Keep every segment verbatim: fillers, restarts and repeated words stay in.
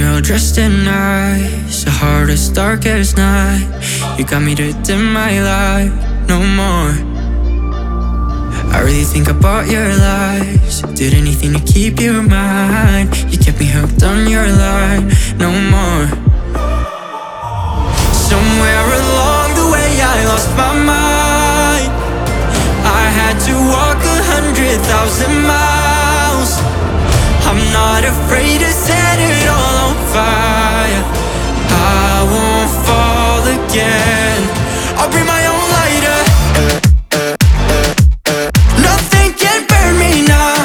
girl dressed in nice, a heart as dark as night. You got me to dim my light no more. I really think I bought your lies, did anything to keep you mine. You kept me hooked on your line no more. Somewhere along the way I lost my mind. I had to walk a hundred thousand miles. I'm not afraid to set it all on fire. I won't fall again. I'll bring my own lighter. Nothing can burn me now.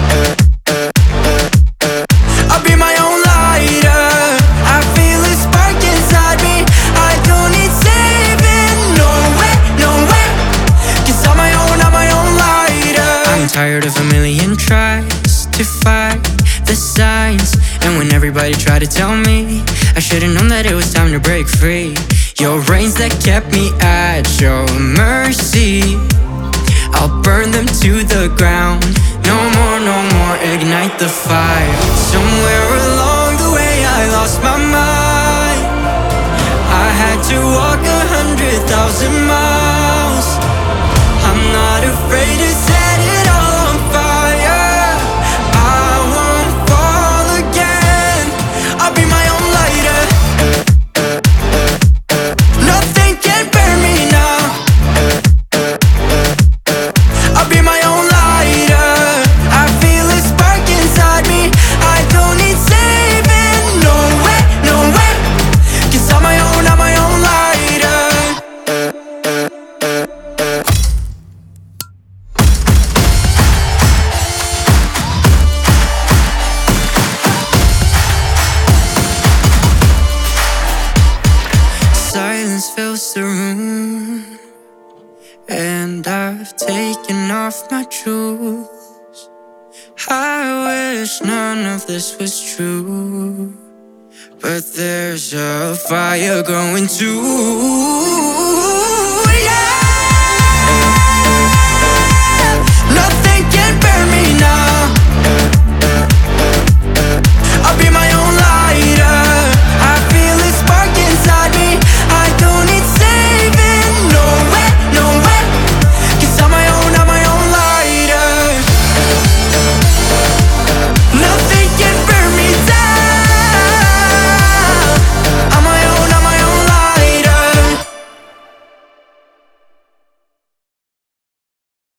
I'll be my own lighter. I feel a spark inside me. I don't need saving. No way, no way. 'Cause I'm my own, I'm my own lighter. I'm tired of a million tries to fight the signs, and when everybody tried to tell me, I should've known that it was time to break free. Your reins that kept me at your mercy, I'll burn them to the ground. No more, no more, ignite the fire. Somewhere along the way I lost my mind. I had to walk a hundred thousand miles. I'm not afraid to set it all on fire. I won't fall again. I'll be my own lighter. Nothing can burn me now. I'll be my own lighter. I feel a spark inside me. I don't need saving. No way, no way. 'Cause I'm my own, I'm my own lighter. Silence fills the room, and I've taken off my shoes. I wish none of this was true, but there's a fire growing too.